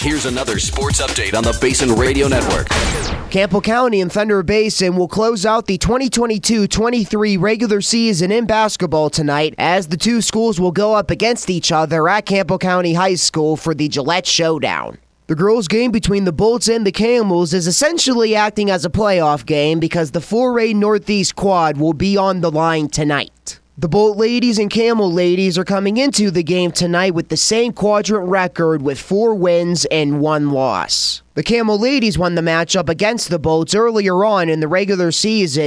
Here's another sports update on the Basin Radio Network. Campbell County and Thunder Basin will close out the 2022-23 regular season in basketball tonight as the two schools will go up against each other at Campbell County High School for the Gillette Showdown. The girls' game between the Bolts and the Camels is essentially acting as a playoff game because the 4A Northeast Quad will be on the line tonight. The Bolt ladies and Camel ladies are coming into the game tonight with the same quadrant record with 4 wins and 1 loss. The Camel ladies won the matchup against the Bolts earlier on in the regular season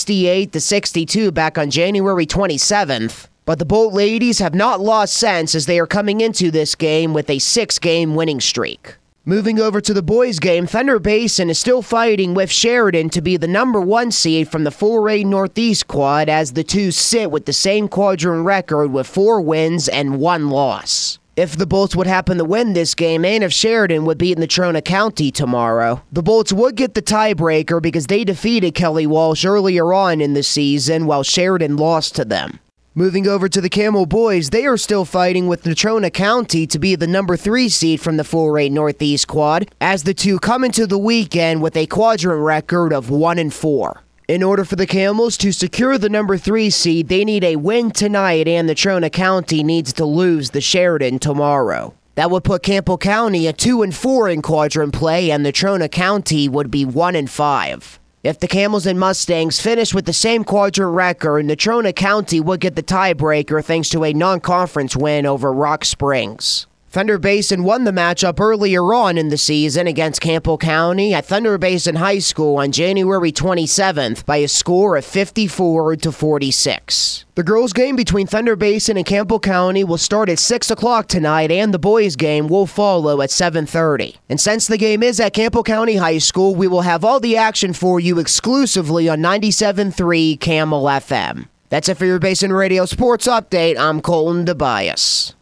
68-62 back on January 27th. But the Bolt ladies have not lost since as they are coming into this game with a 6-game winning streak. Moving over to the boys' game, Thunder Basin is still fighting with Sheridan to be the number 1 seed from the 4A Northeast Quad as the two sit with the same quadrant record with 4 wins and 1 loss. If the Bolts would happen to win this game and if Sheridan would beat Natrona County tomorrow, the Bolts would get the tiebreaker because they defeated Kelly Walsh earlier on in the season while Sheridan lost to them. Moving over to the Camel boys, they are still fighting with Natrona County to be the number 3 seed from the 4A Northeast Quad, as the two come into the weekend with a quadrant record of 1-4. In order for the Camels to secure the number 3 seed, they need a win tonight, and Natrona County needs to lose the Sheridan tomorrow. That would put Campbell County at 2-4 in quadrant play, and Natrona County would be 1-5. If the Camels and Mustangs finish with the same quadrant record, Natrona County would get the tiebreaker thanks to a non-conference win over Rock Springs. Thunder Basin won the matchup earlier on in the season against Campbell County at Thunder Basin High School on January 27th by a score of 54-46. The girls' game between Thunder Basin and Campbell County will start at 6 o'clock tonight, and the boys' game will follow at 7:30. And since the game is at Campbell County High School, we will have all the action for you exclusively on 97.3 Camel FM. That's it for your Basin Radio Sports Update. I'm Colton DeBias.